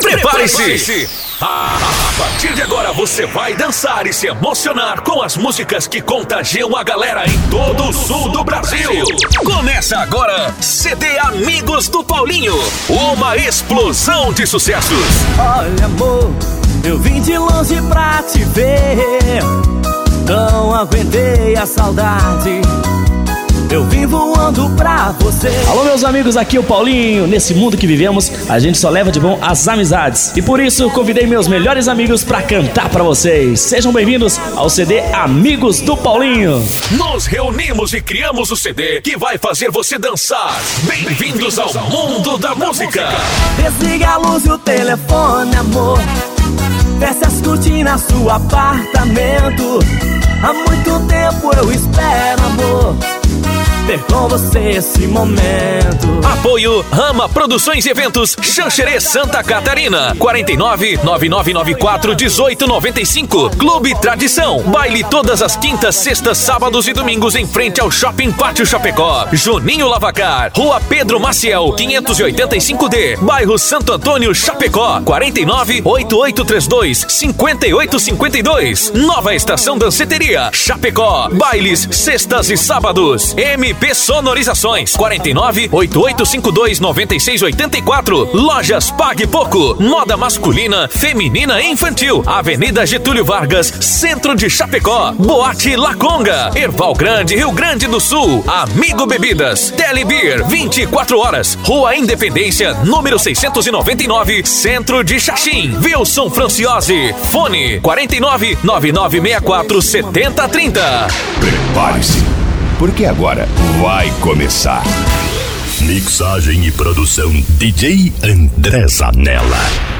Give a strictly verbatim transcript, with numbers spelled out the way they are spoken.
Prepare-se! A partir de agora você vai dançar e se emocionar com as músicas que contagiam a galera em todo o sul do Brasil. Começa agora C D Amigos do Paulinho, uma explosão de sucessos. Olha, amor, eu vim de longe pra te ver, não aguentei a saudade, eu vim voando pra você. Alô, meus amigos, aqui é o Paulinho. Nesse mundo que vivemos, a gente só leva de bom as amizades. E por isso, convidei meus melhores amigos pra cantar pra vocês. Sejam bem-vindos ao C D Amigos do Paulinho. Nos reunimos e criamos o C D que vai fazer você dançar. Bem-vindos ao mundo da música. Desliga a luz e o telefone, amor, desce as cortinas do apartamento. Há muito tempo eu espero, amor, ter com você esse momento. Apoio Rama Produções e Eventos, Xanxerê, Santa Catarina. Quarenta e nove, nove nove nove quatro, dezoito noventa e cinco. Clube Tradição, baile todas as quintas, sextas, sábados e domingos em frente ao Shopping Pátio Chapecó. Juninho Lavacar, Rua Pedro Maciel, quinhentos e oitenta e cinco D, bairro Santo Antônio, Chapecó. Quarenta e nove, oito oito três dois, cinco oito cinco dois. Nova Estação Danceteria, Chapecó, bailes sextas e sábados. M P Sonorizações, quarenta e nove, oito oito cinco dois, nove seis oito quatro. Lojas Pague Pouco, moda masculina, feminina e infantil. Avenida Getúlio Vargas, centro de Chapecó. Boate La Conga, Erval Grande, Rio Grande do Sul. Amigo Bebidas, Telebeer, vinte e quatro horas. Rua Independência, número seiscentos e noventa e nove, centro de Xaxim. Wilson Franciose, fone quarenta e nove, nove nove seis quatro, sete zero três zero. Prepare-se, porque agora vai começar. Mixagem e produção D J André Zanella.